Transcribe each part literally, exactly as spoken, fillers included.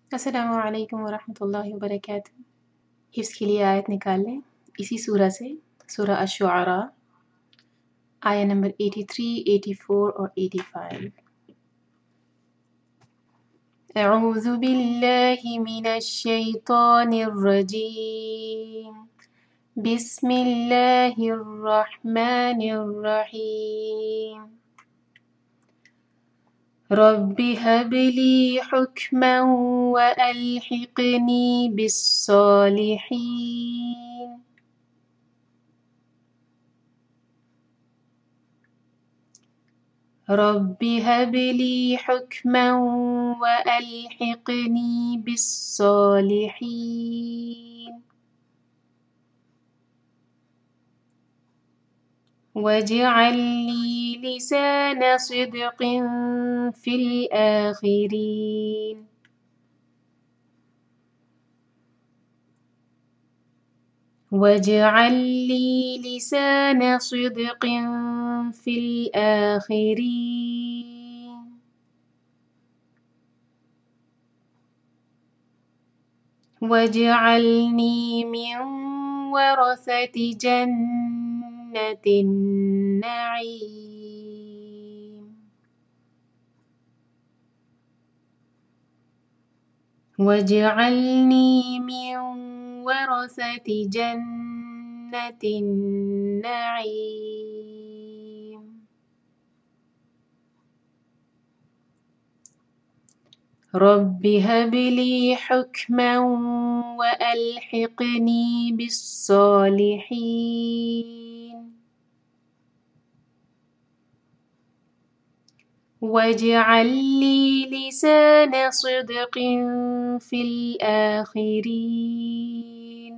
अस्सलामु अलैकुम वरहमतुल्लाहि वबरकातुहू। हिफ्ज़ के लिए आयत निकाल लें इसी सूरा से, सूरा अश-शुअरा, आया नंबर तिरासी, चौरासी और पचासी। अऊज़ु बिल्लाहि मिनश शैतानिर रजीम। बिस्मिल्लाहिर रहमानिर रहीम। रब्बि हबली हुक्मन व अल्हिक़नी बिस्सालिहीन। रब्बि हबली हुक्मन व अल्हिक़नी बिस्सालिहीन। वजअल ली लिसान सिद्क़िन फ़िल आख़िरीन। वजअल ली लिसान सिद्क़िन फ़िल आख़िरीन। वजअलनी मिन वरसति जन्नतिन नईम। वजअलनी मिन वरसति जन्नतिन नईम। रब्बि हबली हुक्मन व अल्हिक़नी बिस्सालिहीन। वजअल ली लिसान सिद्क़िन फ़िल आख़िरीन।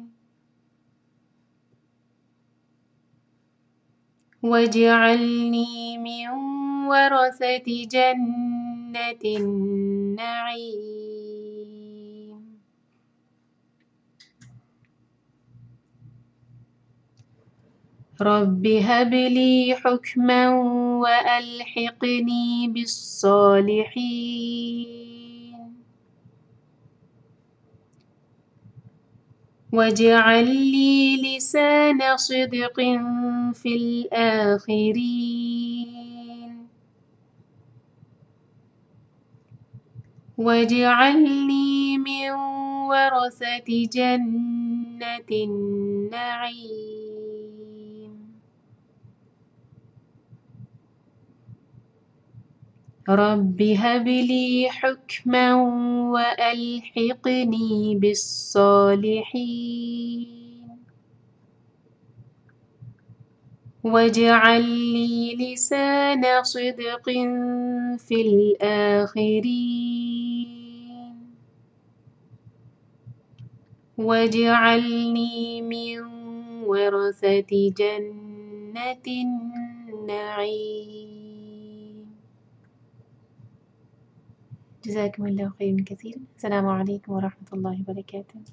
वजअलनी मिन वरसति जन्नतिन नईम। रब्बि हबली हुक्मन व अल्हिक़नी बिस्सालिहीन। वजअल ली लिसान सिद्क़िन फ़िल आख़िरीन। वजअलनी मिन वरसति जन्नतिन नईम। रब्बि हबली हुक्मन व अल्हिक़नी बिस्सालिहीन। वजअल ली लिसान सिद्क़िन फ़िल आख़िरीन। वजअलनी मिन वरसति जन्नतिन नईम। जज़ाकुमुल्लाहु खैरन कसीरन। अस्सलामु अलैकुम वरहमतुल्लाहि वबरकातुहू।